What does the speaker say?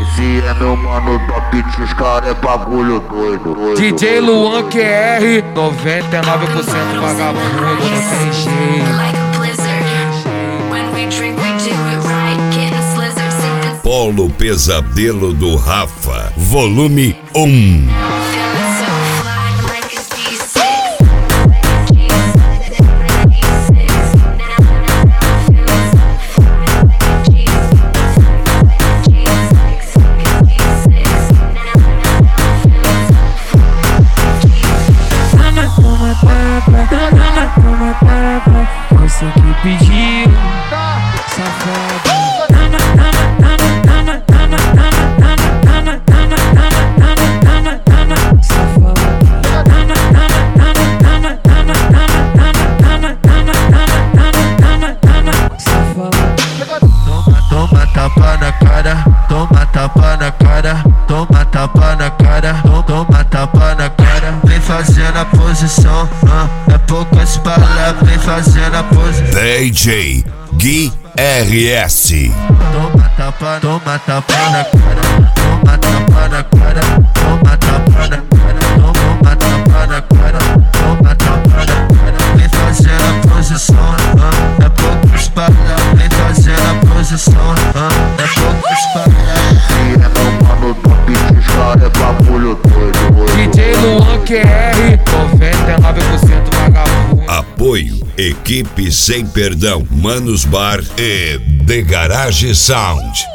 Esse é meu mano da Pitch, os cara é bagulho doido. DJ Luan QR, 99% vagabundo, não tem jeito. Polo Pesadelo do Rafa, volume 1. Você que pediu, safado. Toma tapa na cara, toma tapa na cara, toma tapa na cara, toma tapa na cara. Vem fazendo a posição, é poucas palavras, vem fazendo a posição. DJ Gui RS. Toma tapa na cara, toma tapa na cara, toma tapa na cara, toma tapa na cara, toma tapa na cara. Vem fazendo a posição, é poucas palavras, vem fazendo a posição, é poucas palavras. Esse é meu mano da Pitch, os cara é bagulho doido. DJ Luan QR, 99% vagabundo. Apoio Equipe Sem Perdão, Manos Bar e The Garage Sound.